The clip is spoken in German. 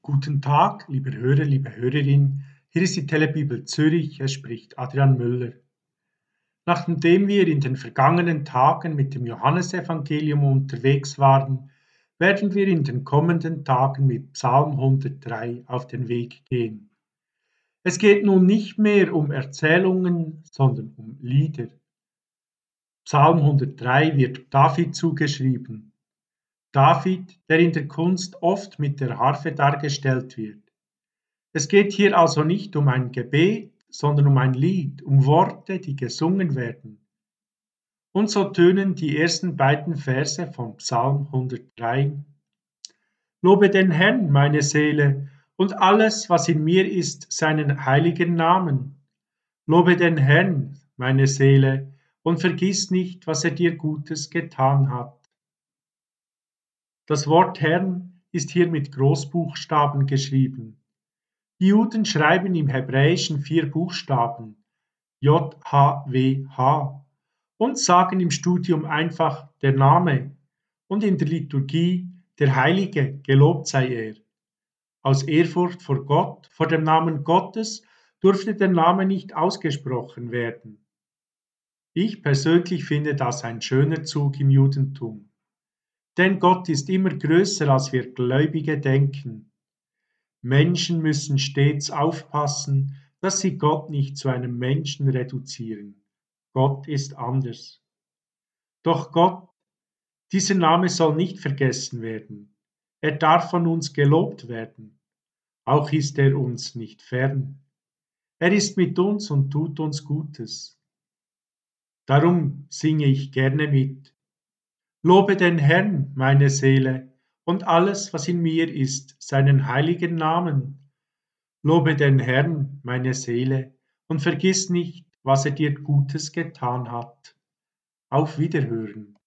Guten Tag, lieber Hörer, liebe Hörerin. Hier ist die Telebibel Zürich. Es spricht Adrian Müller. Nachdem wir in den vergangenen Tagen mit dem Johannesevangelium unterwegs waren, werden wir in den kommenden Tagen mit Psalm 103 auf den Weg gehen. Es geht nun nicht mehr um Erzählungen, sondern um Lieder. Psalm 103 wird David zugeschrieben. David, der in der Kunst oft mit der Harfe dargestellt wird. Es geht hier also nicht um ein Gebet, sondern um ein Lied, um Worte, die gesungen werden. Und so tönen die ersten beiden Verse von Psalm 103. Lobe den Herrn, meine Seele, und alles, was in mir ist, seinen heiligen Namen. Lobe den Herrn, meine Seele, und vergiss nicht, was er dir Gutes getan hat. Das Wort Herrn ist hier mit Großbuchstaben geschrieben. Die Juden schreiben im Hebräischen 4 Buchstaben, JHWH, und sagen im Studium einfach der Name und in der Liturgie der Heilige, gelobt sei er. Aus Ehrfurcht vor Gott, vor dem Namen Gottes, durfte der Name nicht ausgesprochen werden. Ich persönlich finde das ein schöner Zug im Judentum. Denn Gott ist immer größer, als wir Gläubige denken. Menschen müssen stets aufpassen, dass sie Gott nicht zu einem Menschen reduzieren. Gott ist anders. Doch Gott, dieser Name soll nicht vergessen werden. Er darf von uns gelobt werden. Auch ist er uns nicht fern. Er ist mit uns und tut uns Gutes. Darum singe ich gerne mit. Lobe den Herrn, meine Seele, und alles, was in mir ist, seinen heiligen Namen. Lobe den Herrn, meine Seele, und vergiss nicht, was er dir Gutes getan hat. Auf Wiederhören.